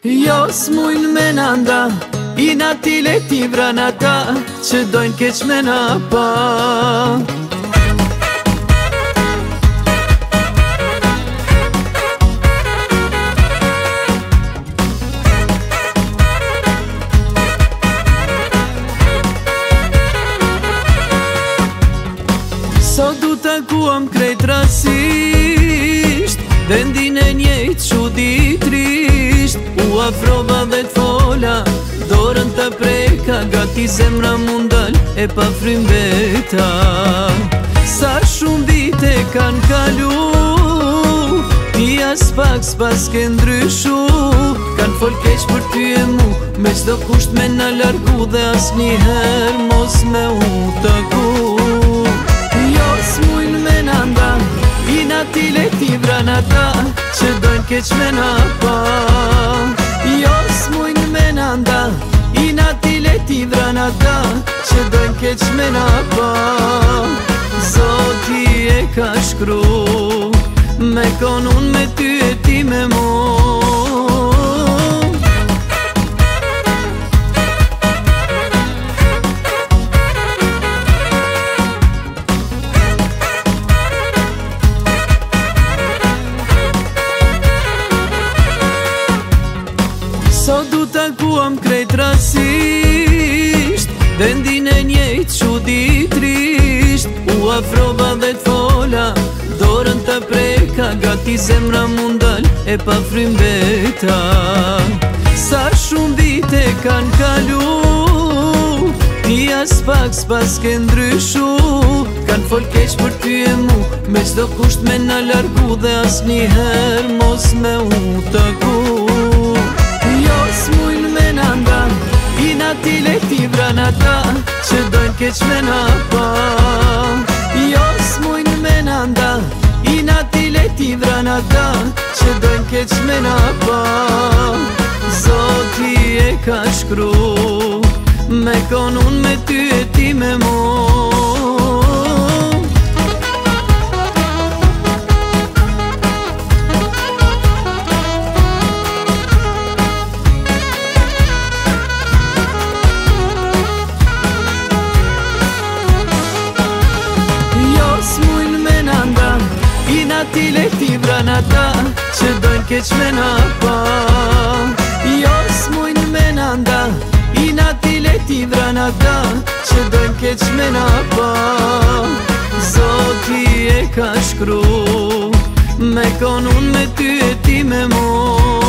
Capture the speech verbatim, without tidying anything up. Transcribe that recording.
Jo s'mujnë me nanda, i natile ti vrana ta, që dojnë keq me na pa. Sot du takuam krejt rasisht, vendin e njejt çuditrisht. U afrova dhe t'fola, dorën të preka, gati zemra mundal e pa frym veta. Sa shumë vite kan kalu, ti as pak s'pas ke ndryshu. Kan fol keq për ty e mu, me çdo kusht me na largu, dhe as njëher mos me u taku. Jo s'mujnë me nanda, i natile ti vrana ta, që dojnë keq me na pa. Jo s'mujnë me nanda, i natile ti vrana ta, që dojnë keq me na pa. Zoti e ka shkru, me konun me ty e ti me mu. Sot du takuam krejt rasisht, vendin e njejt çuditrisht. U afrova dhe t'fola, dorën të preka, gati zemra mundal e pa frym veta. Sa shumë vite kan kalu, ti as pak s'pas ke ndryshu. Kan fol keq për ty e mu, me çdo kusht me na largu, dhe as njëher mos me u taku. Jo s'mujnë me nanda, i natile ti vrana ta, që dojnë keq me na pa. Jo s'mujnë me nanda, i natile ti vrana ta, që dojnë keq me na pa. Zoti e ka shkru, me konun me ty e ti me mu. S'mujnë me nanda, i natile ti vrana ta, që dojnë keq me na pa. Jo s'mujnë me nanda, i natile ti vrana ta, që dojnë keq me na pa. Zoti e ka shkru, me konun me ty e ti me mu.